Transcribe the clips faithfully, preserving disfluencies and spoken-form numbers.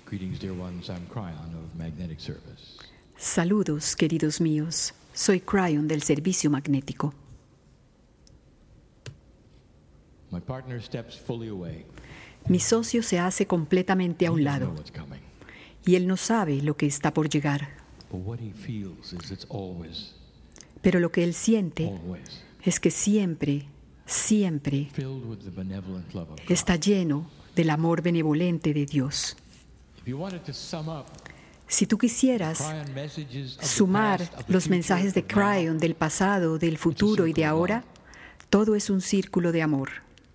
Greetings, dear ones. I'm Cryon of Magnetic Service. Saludos, queridos míos. Soy Cryon del Servicio Magnético. My partner steps fully away. Mi socio se hace completamente a un He doesn't lado know what's coming. y él no sabe lo que está por llegar. But what he feels is it's always, Pero lo que él siente always es que siempre, siempre filled with the benevolent love of God. está lleno del amor benevolente de Dios. If you wanted to sum up Si tú quisieras Cryon messages of the sumar past, of the los future, mensajes de of now, Cryon del pasado, del futuro y de ahora, todo es un círculo de amor.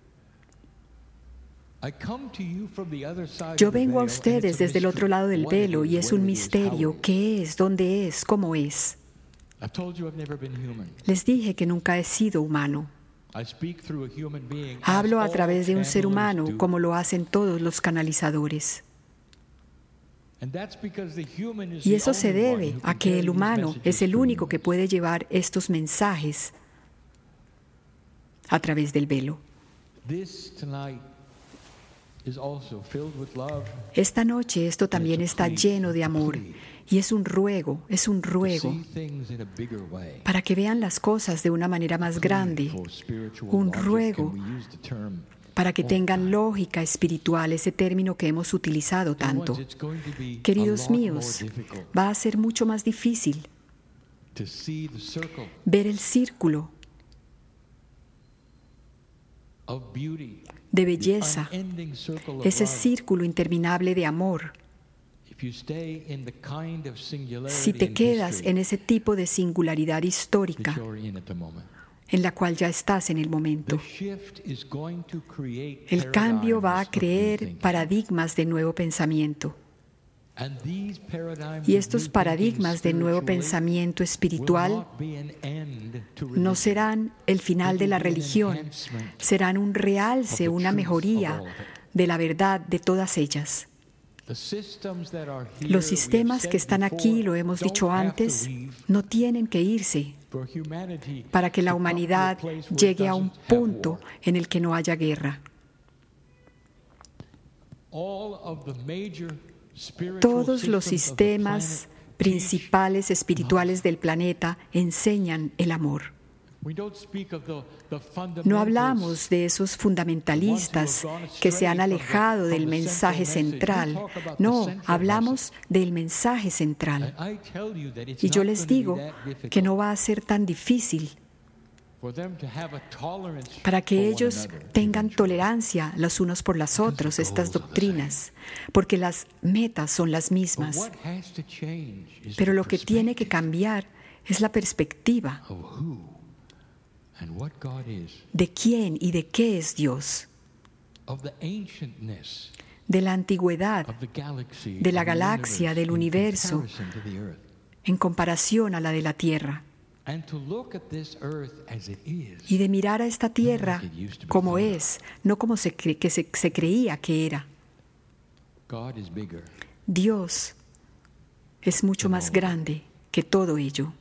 I come to you from the other side Yo of the vengo a veil, and ustedes it's a desde el otro mystery. lado del What it velo is, y es where un it is, how misterio. it is. ¿Qué es? ¿Dónde es? ¿Cómo es? I've told you I've never been human. Les dije que nunca he sido humano. I speak through a human being, as Hablo a all través de un ser channelers humano do. como lo hacen todos los canalizadores. And that's because the human is Y the eso se only one debe who a can que carry el these humano messages es el through único que humans. puede llevar estos mensajes a través del velo. This tonight is also filled with love. Esta noche esto también está lleno de amor y es un ruego, es un To ruego see things in a bigger way. para que vean las cosas de una manera más grande, For spiritual un logic, ruego can we use the term para que tengan lógica espiritual, ese término que hemos utilizado Dear ones, tanto. it's going to be a Queridos lot more míos, difficult va a ser mucho más difícil to see the circle ver el círculo of beauty, de the belleza, unending circle of ese love. círculo interminable de amor. If you stay in the kind of singularity Si te in quedas history en ese tipo de singularidad that histórica you're in at the moment, en la cual ya estás en el the momento, shift is going to create el cambio va a paradigms of new crear thinking. paradigmas de nuevo pensamiento. And these paradigms Y of estos new paradigmas de thinking nuevo spiritually pensamiento will espiritual not be an end to no religion. serán el final de la religión, serán un realce, una mejoría de la verdad de todas ellas. The systems that are here, Los we sistemas have que said están aquí, before, lo hemos don't dicho have to antes, leave no tienen que irse for humanity para que la to come to a humanidad place where it llegue a un doesn't have punto war. en el que no haya guerra. All of the major spiritual Todos los systems of the sistemas planet principales espirituales del planeta enseñan el amor. We don't speak of the, the No fundamentals, hablamos de esos fundamentalistas que se han alejado del mensaje central. No, hablamos del mensaje central. and I tell you that it's Y yo not les going to be digo that difficult que no va a ser tan difícil for them to have a tolerance para for que one ellos another tengan eventually. tolerancia los unos por las otros, estas doctrinas, porque las metas son las But mismas. what has to change is Pero the lo que tiene que perspective cambiar es la perspectiva of who and what God is, de quién y de qué es Dios, of the ancientness de la antigüedad of the galaxy, de la of the galaxia, universe del in universo, comparison to the earth. en comparación a la de la Tierra, And to look at this earth as it is, y de mirar a esta Tierra como es, no como se, cre- que se, se creía que era. God is bigger. Dios es mucho más grande que todo ello.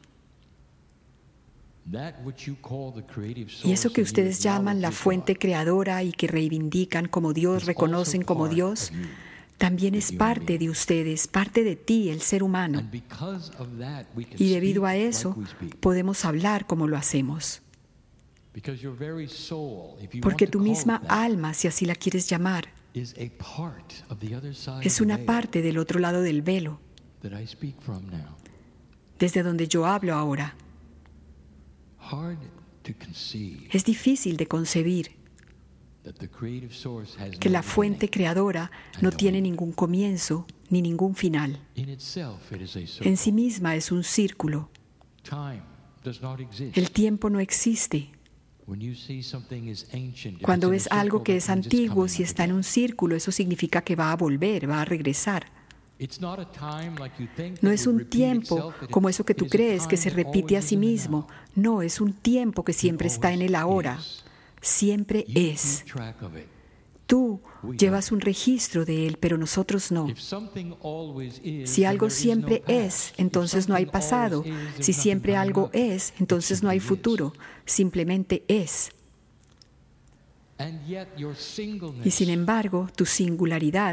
That which you call the creative source Y eso que and you ustedes llaman la acknowledge is fuente God, creadora y que reivindican como Dios, is reconocen also como part Dios, of you. también the es human parte being. de ustedes, parte de ti, el ser humano. And because of that, we can Y debido a speak eso, like we speak. podemos hablar como lo hacemos. Because your very soul, if you Porque want tu to call misma it that, alma, si así la quieres llamar, is a part of the other side es of una the veil parte del otro lado del velo, that I speak from now. desde donde yo hablo ahora. Hard to conceive Es difícil de concebir that the creative source has que no la fuente beginning. creadora no tiene ningún comienzo ni ningún final. In itself, it is a En circle. sí misma es un círculo. Time does not exist. El tiempo no existe. When you see something is ancient, if Cuando it's in ves a algo circle, que that es means it's antiguo, coming si up está en again. un círculo, eso significa que va a volver, va a regresar. It's not a time like you think No that es would un repeat tiempo itself, it como is- eso que it tú is a crees que time se that repite a always sí is in the mismo. now. No, es un tiempo que siempre está en el ahora. is. Siempre You es. keep track of it. Tú llevas un registro de él, pero nosotros no. If something always is, Si then algo there is siempre no past. es, If entonces no hay something pasado. always is, there's Si nothing siempre coming algo up. es, It entonces no hay simply is. futuro. Simplemente es. And yet your singleness Y sin embargo, tu singularidad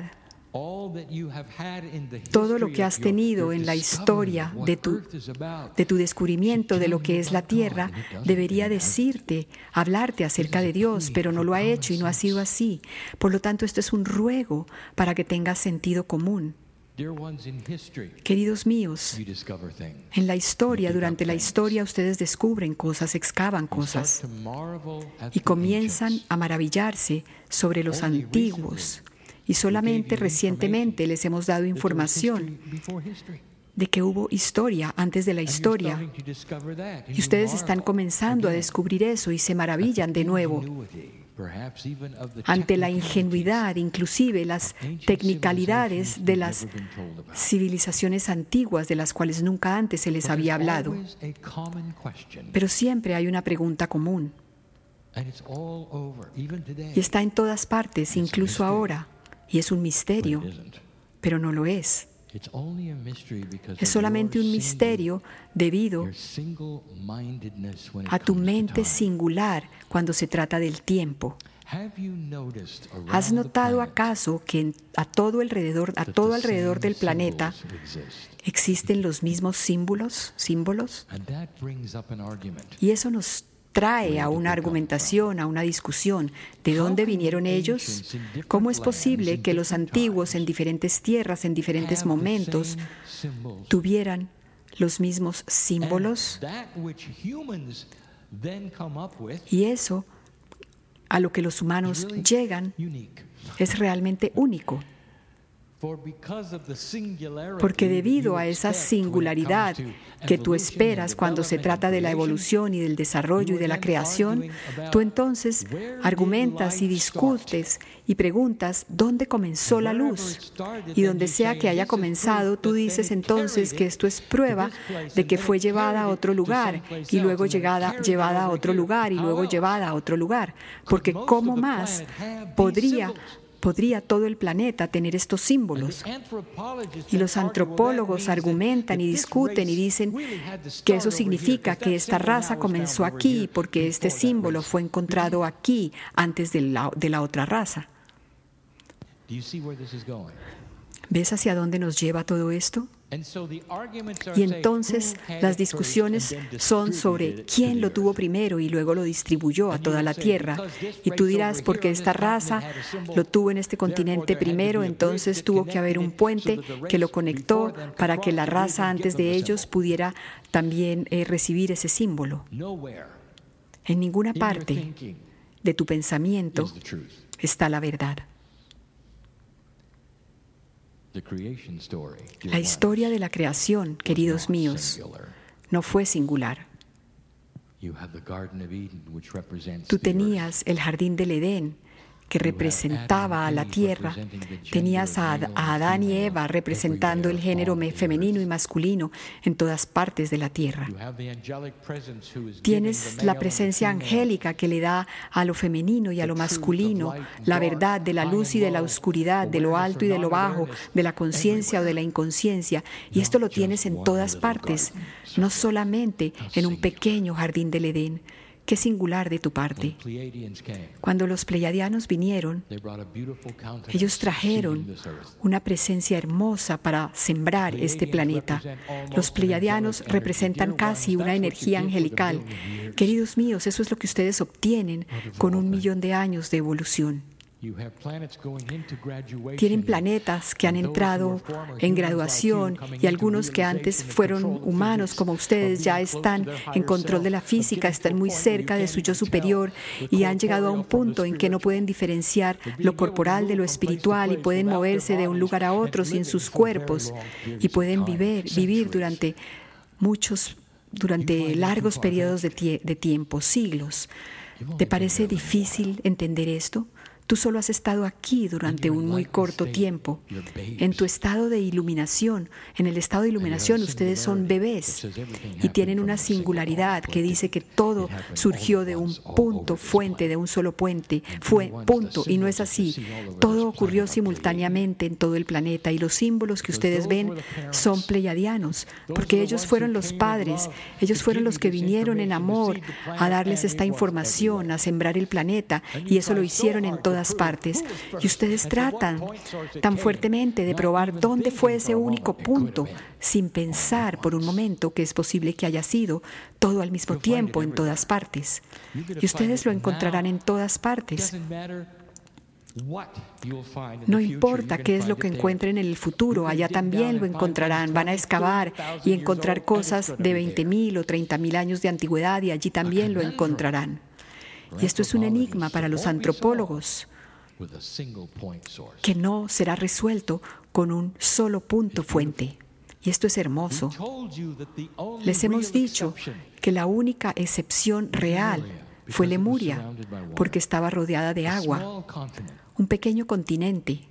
Todo lo que has tenido en la historia de tu, de tu descubrimiento de lo que es la Tierra debería decirte, hablarte acerca de Dios, pero no lo ha hecho y no ha sido así. Por lo tanto, esto es un ruego para que tengas sentido común. Queridos míos, en la historia, durante la historia, ustedes descubren cosas, excavan cosas y comienzan a maravillarse sobre los antiguos. Y solamente recientemente les hemos dado información de que hubo historia antes de la historia. Y ustedes están comenzando a descubrir eso y se maravillan de nuevo ante la ingenuidad, inclusive las tecnicalidades de las civilizaciones antiguas de las cuales nunca antes se les había hablado. Pero siempre hay una pregunta común. Y está en todas partes, incluso ahora. Y es un misterio, pero no lo es. Es solamente un misterio debido a tu mente singular cuando se trata del tiempo. ¿Has notado acaso que a todo alrededor, a todo alrededor del planeta existen los mismos símbolos, símbolos? Y eso nos trae a una argumentación, a una discusión. ¿De dónde vinieron ellos? ¿Cómo es posible que los antiguos en diferentes tierras, en diferentes momentos, tuvieran los mismos símbolos? Y eso, a lo que los humanos llegan, es realmente único. Porque debido a esa singularidad que tú esperas cuando se trata de la evolución y del desarrollo y de la creación, tú entonces argumentas y discutes y preguntas dónde comenzó la luz. Y donde sea que haya comenzado, tú dices entonces que esto es prueba de que fue llevada a otro lugar y luego llegada, llevada a otro lugar y luego llevada a otro lugar. Porque ¿cómo más podría ¿Podría todo el planeta tener estos símbolos? Y los antropólogos argumentan y discuten y dicen que eso significa que esta raza comenzó aquí porque este símbolo fue encontrado aquí antes de la, de la otra raza. ¿Ves hacia dónde nos lleva todo esto? Y entonces las discusiones son sobre quién lo tuvo primero y luego lo distribuyó a toda la tierra. Y tú dirás, porque esta raza lo tuvo en este continente primero, entonces tuvo que haber un puente que lo conectó para que la raza antes de ellos pudiera también eh, recibir ese símbolo. En ninguna parte de tu pensamiento está la verdad. La historia de la creación, queridos míos, no fue singular. Tú tenías el jardín del Edén, que representaba a la tierra. Tenías a, a Adán y Eva representando el género femenino y masculino en todas partes de la tierra. Tienes la presencia angélica que le da a lo femenino y a lo masculino la verdad de la luz y de la oscuridad, de lo alto y de lo bajo, de la conciencia o de la inconsciencia. Y esto lo tienes en todas partes, no solamente en un pequeño jardín del Edén. Qué singular de tu parte. Cuando los pleiadianos vinieron, ellos trajeron una presencia hermosa para sembrar este planeta. Los pleiadianos representan casi una energía angelical. Queridos míos, eso es lo que ustedes obtienen con un millón de años de evolución. Tienen planetas que han entrado en graduación y algunos que antes fueron humanos como ustedes ya están en control de la física, están muy cerca de su yo superior y han llegado a un punto en que no pueden diferenciar lo corporal de lo espiritual y pueden moverse de un lugar a otro sin sus cuerpos y pueden vivir, vivir durante muchos, durante largos periodos de, tie- de tiempo, siglos. ¿Te parece difícil entender esto? Tú solo has estado aquí durante un muy corto tiempo. En tu estado de iluminación, en el estado de iluminación, ustedes son bebés y tienen una singularidad que dice que todo surgió de un punto, fuente, de un solo puente, fue punto, y no es así. Todo ocurrió simultáneamente en todo el planeta y los símbolos que ustedes ven son pleiadianos, porque ellos fueron los padres, ellos fueron los que vinieron en amor a darles esta información, a sembrar el planeta, y eso lo hicieron en toda todas partes. Y ustedes tratan tan fuertemente de probar dónde fue ese único punto, sin pensar por un momento que es posible que haya sido todo al mismo tiempo en todas partes. Y ustedes lo encontrarán en todas partes. No importa qué es lo que encuentren en el futuro, allá también lo encontrarán. Van a excavar y encontrar cosas de veinte mil o treinta mil años de antigüedad y allí también lo encontrarán. Y esto es un enigma para los antropólogos que no será resuelto con un solo punto fuente. Y esto es hermoso. Les hemos dicho que la única excepción real fue Lemuria, porque estaba rodeada de agua, un pequeño continente.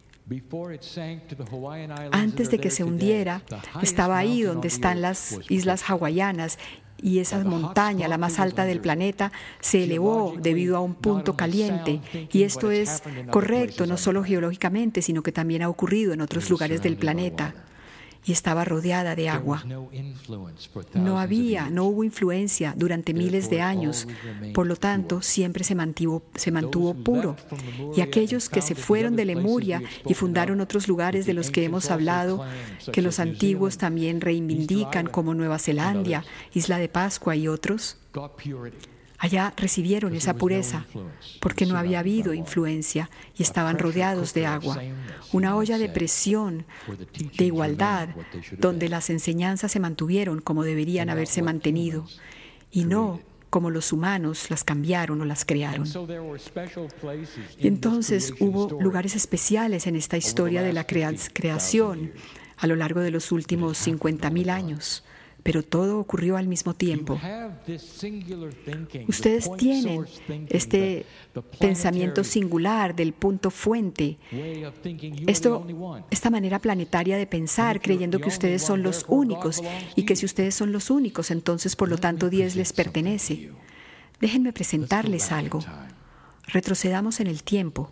Antes de que se hundiera, estaba ahí donde están las islas hawaianas, y esa montaña, la más alta del planeta, se elevó debido a un punto caliente. Y esto es correcto, no solo geológicamente, sino que también ha ocurrido en otros lugares del planeta. Y estaba rodeada de agua. No había, no hubo influencia durante miles de años. Por lo tanto, siempre se mantuvo, se mantuvo puro. Y aquellos que se fueron de Lemuria y fundaron otros lugares de los que hemos hablado, que los antiguos también reivindican, como Nueva Zelanda, Isla de Pascua y otros, allá recibieron esa pureza porque no había habido influencia y estaban rodeados de agua. Una olla de presión, de igualdad, donde las enseñanzas se mantuvieron como deberían haberse mantenido y no como los humanos las cambiaron o las crearon. Y entonces hubo lugares especiales en esta historia de la crea- creación a lo largo de los últimos cincuenta mil años. Pero todo ocurrió al mismo tiempo. Ustedes tienen este pensamiento singular del punto fuente, esto, esta manera planetaria de pensar, creyendo que ustedes son los únicos y que si ustedes son los únicos, entonces por lo tanto Dios les pertenece. Déjenme presentarles algo. Retrocedamos en el tiempo.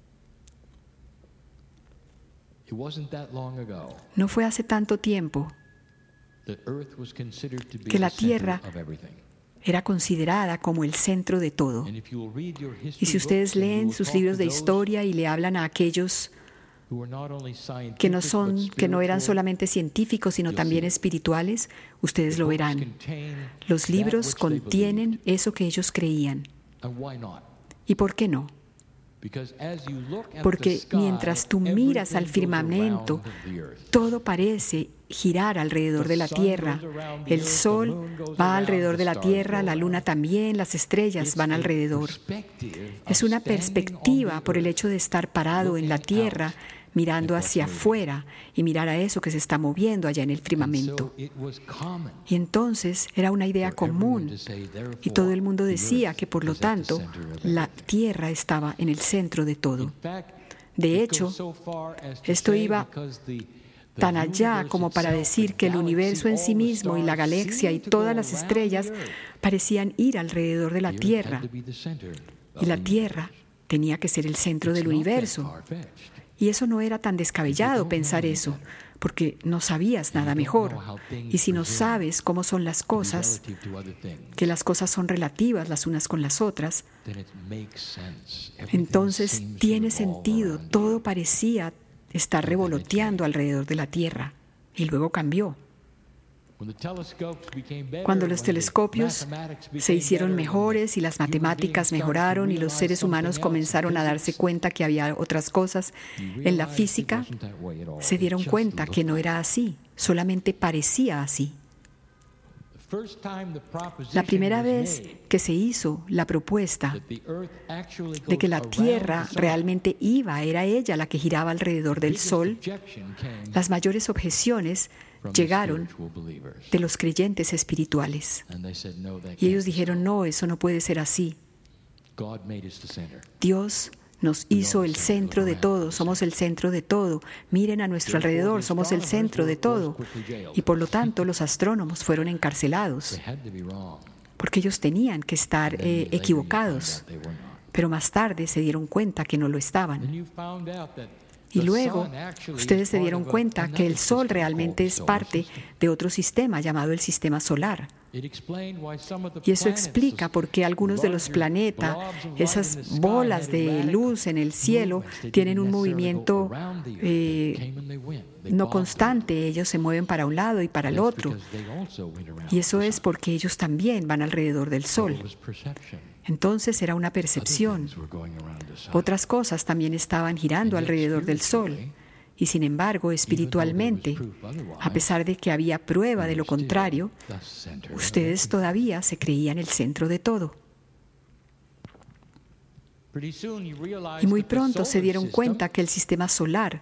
No fue hace tanto tiempo que la Tierra era considerada como el centro de todo. Y si ustedes leen sus libros de historia y le hablan a aquellos que no son, que no eran solamente científicos, sino también espirituales, ustedes lo verán. Los libros contienen eso que ellos creían. ¿Y por qué no? Porque mientras tú miras al firmamento, todo parece girar alrededor de la Tierra. El Sol va alrededor de la Tierra, la Luna también, las estrellas van alrededor. Es una perspectiva por el hecho de estar parado en la Tierra, mirando hacia afuera y mirar a eso que se está moviendo allá en el firmamento. Y entonces era una idea común y todo el mundo decía que por lo tanto la Tierra estaba en el centro de todo. De hecho, esto iba tan allá como para decir que el universo en sí mismo y la galaxia y todas las estrellas parecían ir alrededor de la Tierra. Y la Tierra tenía que ser el centro del universo. Y eso no era tan descabellado pensar eso, porque no sabías nada mejor. Y si no sabes cómo son las cosas, que las cosas son relativas las unas con las otras, entonces tiene sentido, todo parecía estar revoloteando alrededor de la Tierra, y luego cambió. Cuando los telescopios se hicieron mejores y las matemáticas mejoraron y los seres humanos comenzaron a darse cuenta que había otras cosas en la física, se dieron cuenta que no era así, solamente parecía así. La primera vez que se hizo la propuesta de que la Tierra realmente iba, era ella la que giraba alrededor del Sol, las mayores objeciones llegaron de los creyentes espirituales. Y ellos dijeron, no, eso no puede ser así. Dios nos hizo el centro de todo, somos el centro de todo. Miren a nuestro alrededor, somos el centro de todo. Y por lo tanto los astrónomos fueron encarcelados, porque ellos tenían que estar eh, equivocados. Pero más tarde se dieron cuenta que no lo estaban. Y luego, ustedes se dieron cuenta que el Sol realmente es parte de otro sistema llamado el sistema solar. Y eso explica por qué algunos de los planetas, esas bolas de luz en el cielo, tienen un movimiento eh, no constante. Ellos se mueven para un lado y para el otro. Y eso es porque ellos también van alrededor del Sol. Entonces era una percepción. Otras cosas también estaban girando alrededor del Sol. Y sin embargo, espiritualmente, a pesar de que había prueba de lo contrario, ustedes todavía se creían el centro de todo. Y muy pronto se dieron cuenta que el sistema solar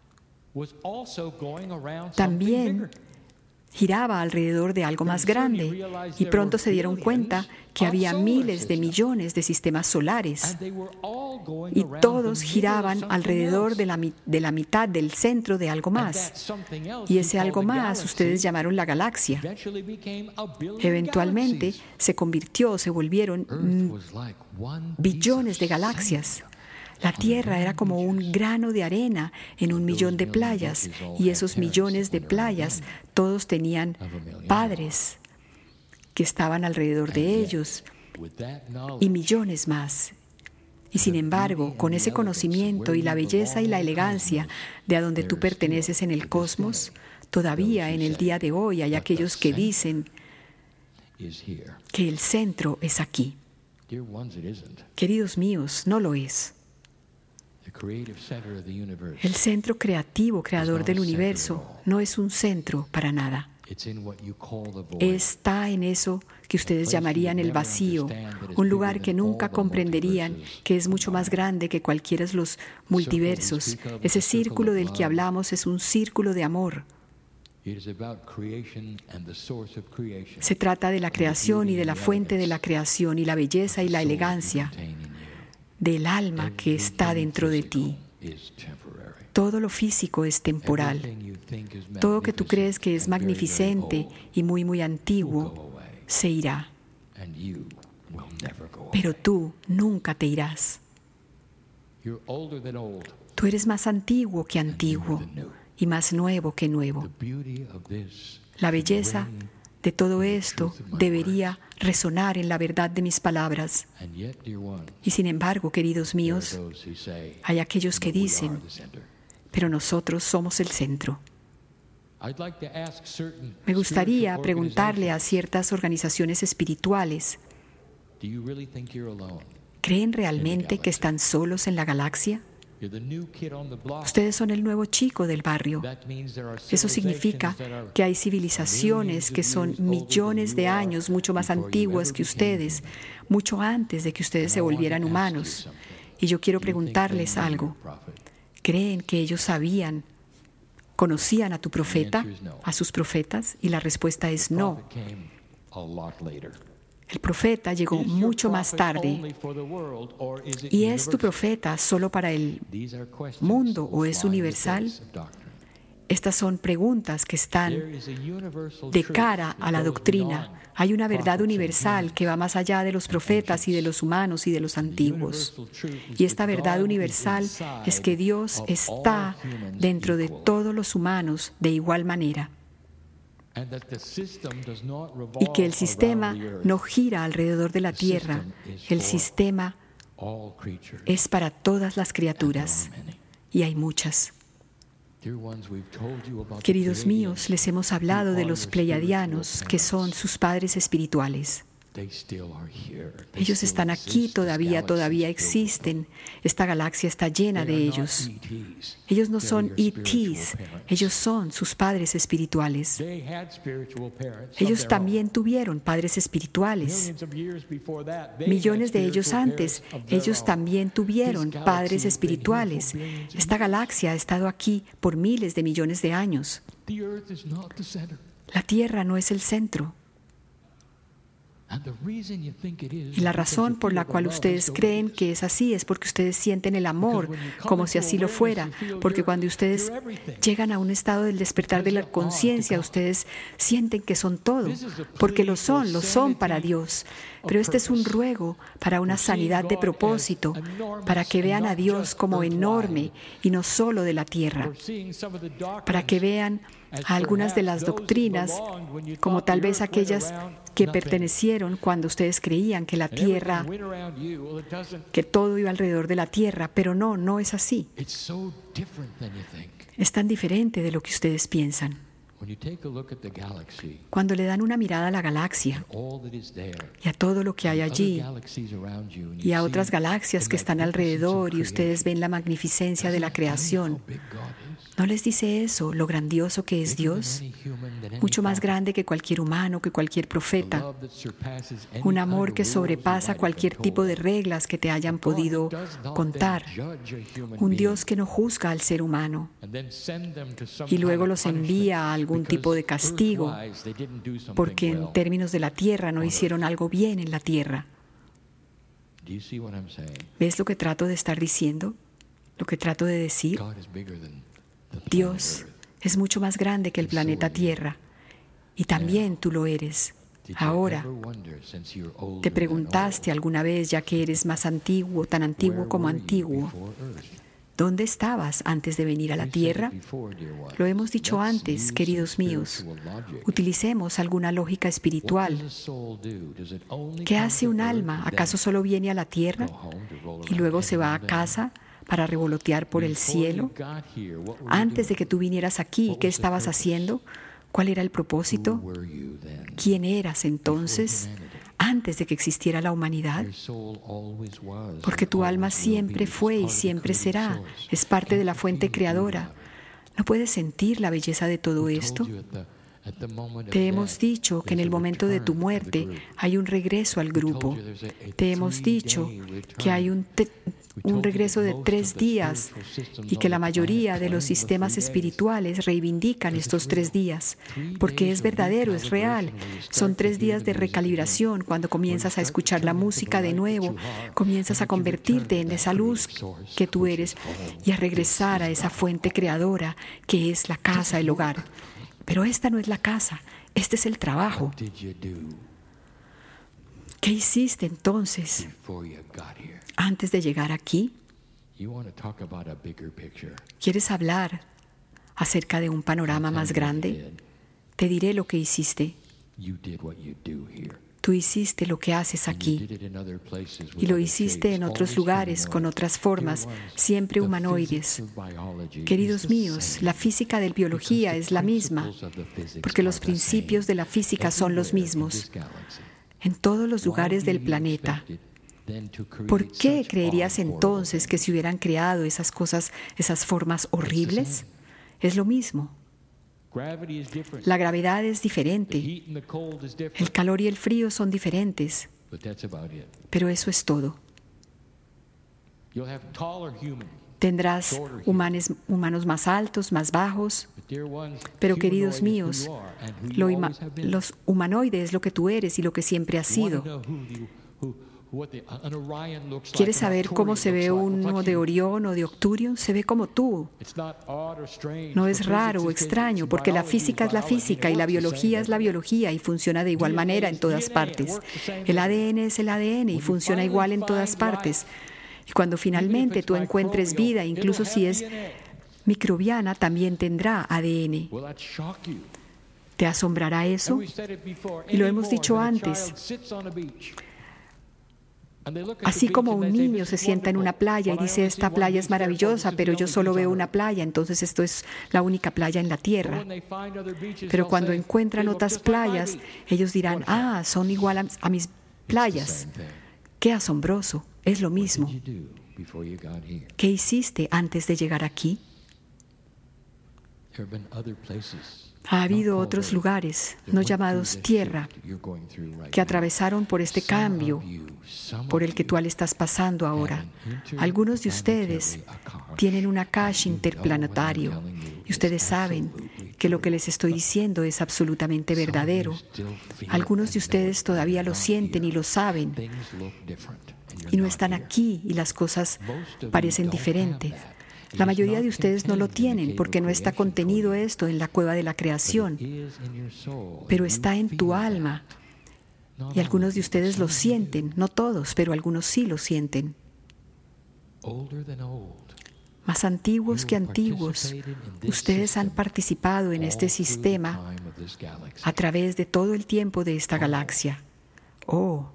también giraba alrededor de algo más grande, y pronto se dieron cuenta que había miles de millones de sistemas solares, y todos giraban alrededor de la, de la mitad del centro de algo más. Y ese algo más ustedes llamaron la galaxia. Eventualmente se convirtió, se volvieron billones de galaxias. La Tierra era como un grano de arena en un millón de playas, y esos millones de playas todos tenían padres que estaban alrededor de ellos, y millones más. Y sin embargo, con ese conocimiento y la belleza y la elegancia de a donde tú perteneces en el cosmos, todavía en el día de hoy hay aquellos que dicen que el centro es aquí. Queridos míos, no lo es. El centro creativo, creador del universo, no es un centro para nada. Está en eso que ustedes llamarían el vacío, un lugar que nunca comprenderían, que es mucho más grande que cualquiera de los multiversos. Ese círculo del que hablamos es un círculo de amor. Se trata de la creación y de la fuente de la creación, y la belleza y la elegancia del alma que está dentro de ti. Todo lo físico es temporal. Todo que tú crees que es magnificente y muy, muy antiguo se irá. Pero tú nunca te irás. Tú eres más antiguo que antiguo y más nuevo que nuevo. La belleza de todo esto debería resonar en la verdad de mis palabras. Y sin embargo, queridos míos, hay aquellos que dicen, pero nosotros somos el centro. Me gustaría preguntarle a ciertas organizaciones espirituales, ¿creen realmente que están solos en la galaxia? Ustedes son el nuevo chico del barrio. Eso significa que hay civilizaciones que son millones de años mucho más antiguas que ustedes, mucho antes de que ustedes se volvieran humanos. Y yo quiero preguntarles algo. ¿Creen que ellos sabían, conocían a tu profeta, a sus profetas? Y la respuesta es no. El profeta llegó mucho más tarde. ¿Y es tu profeta solo para el mundo o es universal? Estas son preguntas que están de cara a la doctrina. Hay una verdad universal que va más allá de los profetas y de los humanos y de los antiguos. Y esta verdad universal es que Dios está dentro de todos los humanos de igual manera. Y que el sistema no gira alrededor de la tierra. El sistema es para todas las criaturas, y hay muchas. Queridos míos, les hemos hablado de los pleiadianos, que son sus padres espirituales. Ellos están aquí todavía, todavía existen. Esta galaxia está llena de ellos. Ellos no son E Ts, ellos son sus padres espirituales. Ellos también tuvieron padres espirituales. Millones de ellos antes, ellos también tuvieron padres espirituales. Esta galaxia ha estado aquí por miles de millones de años. La Tierra no es el centro. Y la razón por la cual ustedes creen que es así es porque ustedes sienten el amor como si así lo fuera. Porque cuando ustedes llegan a un estado del despertar de la conciencia, ustedes sienten que son todo. Porque lo son, lo son para Dios. Pero este es un ruego para una sanidad de propósito, para que vean a Dios como enorme y no solo de la tierra. Para que vean a algunas de las doctrinas, como tal vez aquellas que pertenecieron cuando ustedes creían que la tierra, que todo iba alrededor de la tierra, pero no, no es así. Es tan diferente de lo que ustedes piensan. Cuando le dan una mirada a la galaxia y a todo lo que hay allí y a otras galaxias que están alrededor y ustedes ven la magnificencia de la creación, ¿no les dice eso lo grandioso que es Dios? Mucho más grande que cualquier humano, que cualquier profeta. Un amor que sobrepasa cualquier tipo de reglas que te hayan podido contar. Un Dios que no juzga al ser humano y luego los envía a algún tipo de castigo porque en términos de la tierra no hicieron algo bien en la tierra. ¿Ves lo que trato de estar diciendo? Lo que trato de decir. Dios es mucho más grande que el planeta Tierra y también tú lo eres. Ahora, ¿te preguntaste alguna vez, ya que eres más antiguo, tan antiguo como antiguo, dónde estabas antes de venir a la Tierra? Lo hemos dicho antes, queridos míos. Utilicemos alguna lógica espiritual. ¿Qué hace un alma? ¿Acaso solo viene a la Tierra y luego se va a casa para revolotear por el cielo? Antes de que tú vinieras aquí, ¿qué estabas haciendo? ¿Cuál era el propósito? ¿Quién eras entonces antes de que existiera la humanidad? Porque tu alma siempre fue y siempre será. Es parte de la fuente creadora. ¿No puedes sentir la belleza de todo esto? Te hemos dicho que en el momento de tu muerte hay un regreso al grupo. Te hemos dicho que hay un, te- un regreso de tres días y que la mayoría de los sistemas espirituales reivindican estos tres días, porque es verdadero, es real. Son tres días de recalibración. Cuando comienzas a escuchar la música de nuevo, comienzas a convertirte en esa luz que tú eres y a regresar a esa fuente creadora que es la casa, el hogar. Pero esta no es la casa, este es el trabajo. ¿Qué hiciste entonces antes de llegar aquí? ¿Quieres hablar acerca de un panorama más grande? Te diré lo que hiciste. Tú hiciste lo que haces aquí y lo hiciste en otros lugares con otras formas, siempre humanoides. Queridos míos, la física de la biología es la misma, porque los principios de la física son los mismos en todos los lugares del planeta. ¿Por qué creerías entonces que se hubieran creado esas cosas, esas formas horribles? Es lo mismo. La gravedad es diferente. El calor y el frío son diferentes. Pero eso es todo. Tendrás humanes, humanos más altos, más bajos. Pero, queridos míos, lo ima- los humanoides es lo que tú eres y lo que siempre has sido. ¿Quieres saber cómo se ve uno de Orión o de Octurion? Se ve como tú. No es raro o extraño, porque la física es la física y la biología es la biología y funciona de igual manera en todas partes. El A D N es el A D N y funciona igual en todas partes. Y cuando finalmente tú encuentres vida, incluso si es microbiana, también tendrá A D N. ¿Te asombrará eso? Y lo hemos dicho antes. Así como un niño se sienta en una playa y dice, esta playa es maravillosa, pero yo solo veo una playa, entonces esto es la única playa en la tierra. Pero cuando encuentran otras playas, ellos dirán, ah, son igual a, a mis playas. ¡Qué asombroso! Es lo mismo. ¿Qué hiciste antes de llegar aquí? Ha habido otros lugares, no llamados tierra, que atravesaron por este cambio por el que tú estás pasando ahora. Algunos de ustedes tienen un Akash interplanetario y ustedes saben que que lo que les estoy diciendo es absolutamente verdadero. Algunos de ustedes todavía lo sienten y lo saben, y no están aquí y las cosas parecen diferentes. La mayoría de ustedes no lo tienen porque no está contenido esto en la cueva de la creación, pero está en tu alma. Y algunos de ustedes lo sienten, no todos, pero algunos sí lo sienten. Más antiguos que antiguos, ustedes han participado en este sistema a través de todo el tiempo de esta galaxia. Oh,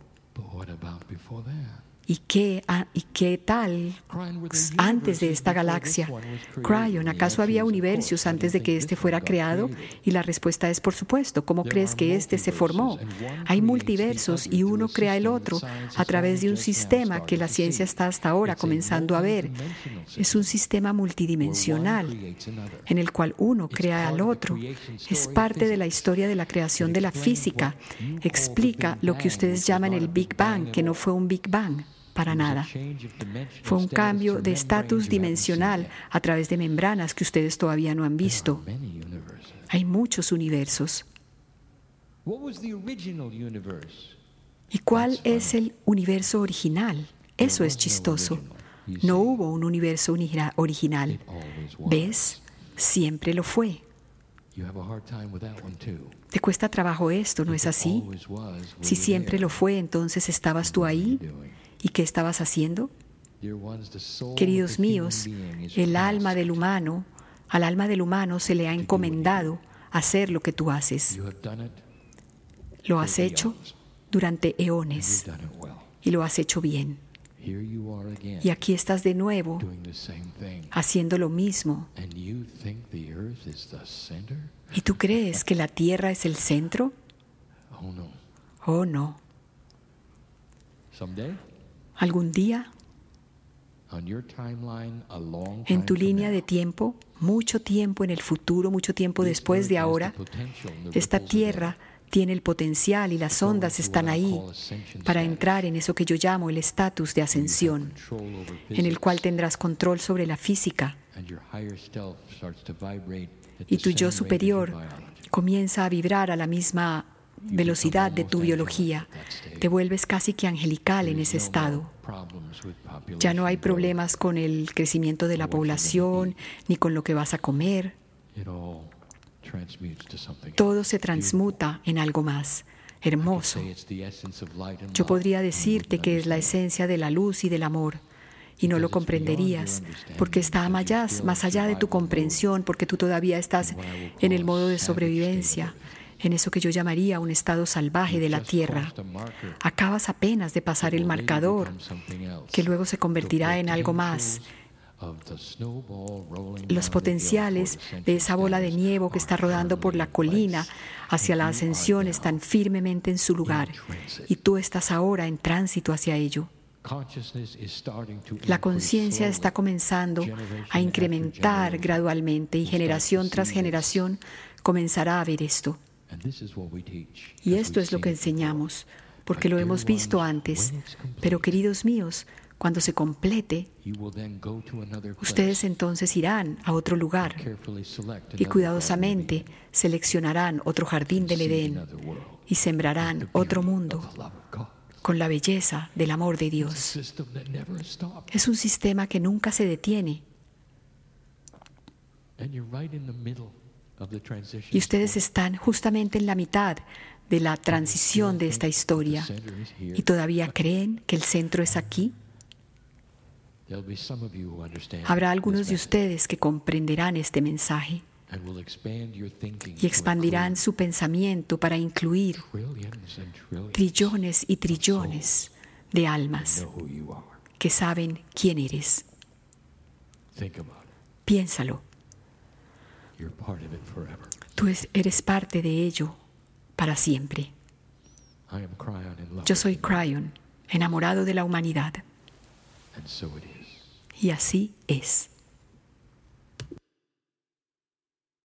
¿y qué, ¿y qué tal antes de esta galaxia? Cryon, ¿acaso había universos antes de que éste fuera creado? Y la respuesta es, por supuesto. ¿Cómo crees que éste se formó? Hay multiversos y uno crea el otro a través de un sistema que la ciencia está hasta ahora comenzando a ver. Es un sistema multidimensional en el cual uno crea al otro. Es parte de la historia de la creación de la física. Explica lo que ustedes llaman el Big Bang, que no fue un Big Bang. Para nada. Fue un cambio de estatus dimensional a través de membranas que ustedes todavía no han visto. Hay muchos universos. ¿Y cuál es el universo original? Eso es chistoso. No hubo un universo original. ¿Ves? Siempre lo fue. Te cuesta trabajo esto, ¿no es así? Si siempre lo fue, entonces ¿estabas tú ahí? ¿Y qué estabas haciendo? Queridos míos, el alma del humano, al alma del humano se le ha encomendado hacer lo que tú haces. Lo has hecho durante eones y lo has hecho bien. Y aquí estás de nuevo haciendo lo mismo. ¿Y tú crees que la Tierra es el centro? Oh, no. Algún día, en tu línea de tiempo, mucho tiempo en el futuro, mucho tiempo después de ahora, esta Tierra tiene el potencial y las ondas están ahí para entrar en eso que yo llamo el estatus de ascensión, en el cual tendrás control sobre la física. Y tu yo superior comienza a vibrar a la misma velocidad de tu biología. Te vuelves casi que angelical en ese estado. Ya no hay problemas con el crecimiento de la población, ni con lo que vas a comer. Todo se transmuta en algo más hermoso. Yo podría decirte que es la esencia de la luz y del amor, y no lo comprenderías, porque está más allá, más allá de tu comprensión, porque tú todavía estás en el modo de sobrevivencia, en eso que yo llamaría un estado salvaje de la Tierra. Acabas apenas de pasar el marcador, que luego se convertirá en algo más. Los potenciales de esa bola de nieve que está rodando por la colina hacia la ascensión están firmemente en su lugar, y tú estás ahora en tránsito hacia ello. La conciencia está comenzando a incrementar gradualmente, y generación tras generación comenzará a ver esto. Y esto es lo que enseñamos, porque lo hemos visto antes. Pero, queridos míos, cuando se complete, ustedes entonces irán a otro lugar y cuidadosamente seleccionarán otro jardín del Edén y sembrarán otro mundo con la belleza del amor de Dios. Es un sistema que nunca se detiene. Y ustedes están justamente en la mitad de la transición de esta historia. ¿Y todavía creen que el centro es aquí? Habrá algunos de ustedes que comprenderán este mensaje y expandirán su pensamiento para incluir trillones y trillones de almas que saben quién eres. Piénsalo. Tú eres parte de ello para siempre. Yo soy Cryon, enamorado de la humanidad. Y así es.